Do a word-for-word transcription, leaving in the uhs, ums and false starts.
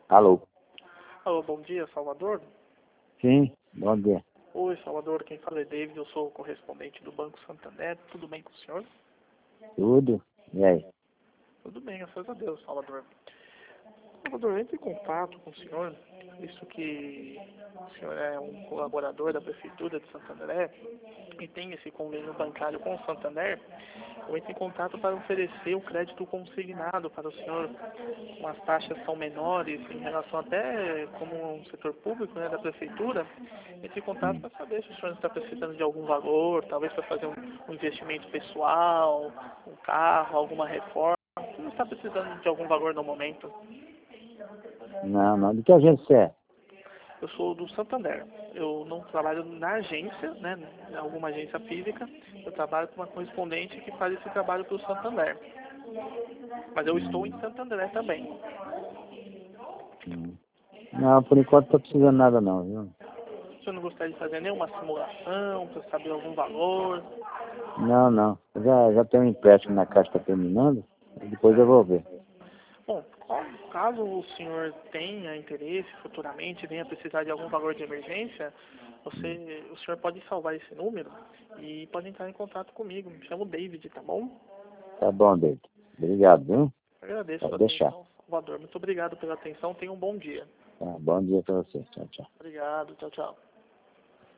Alô? Alô, bom dia, Salvador? Sim, bom dia. Oi, Salvador, quem fala é David, eu sou o correspondente do Banco Santander. Tudo bem com o senhor? Tudo? E aí? Tudo bem, graças a Deus, Salvador. Salvador, entre em contato com o senhor, visto que o senhor é um colaborador da Prefeitura de Santo André e tem esse convênio bancário com o Santander. Eu entro em contato para oferecer o crédito consignado para o senhor, com as taxas são menores em relação até como um setor público, né, da prefeitura. Entro em contato Hum. para saber se o senhor está precisando de algum valor, talvez para fazer um, um investimento pessoal, um carro, alguma reforma. Se não está precisando de algum valor no momento. Não, não. De que agência você é? Eu sou do Santander. Eu não trabalho na agência, né, em alguma agência física. Eu trabalho com uma correspondente que faz esse trabalho para o Santander. Mas eu estou em Hum, Santo André também. hum. Não, por enquanto não tô precisando nada não, viu? O senhor não gostaria de fazer nenhuma simulação para saber algum valor? Não, não. Eu Já, já tenho um empréstimo na Caixa que está terminando, depois eu Certo. vou ver. Bom, qual- caso o senhor tenha interesse futuramente, venha precisar de algum valor de emergência, Hum. você, o senhor pode salvar esse número e pode entrar em contato comigo. Me chamo David, tá bom? Tá bom, David. Obrigado, viu? Agradeço a Pode sua deixar. atenção, Salvador. Muito obrigado pela atenção. Tenha um bom dia. Tá, bom dia pra você. Tchau, tchau. Obrigado. Tchau, tchau.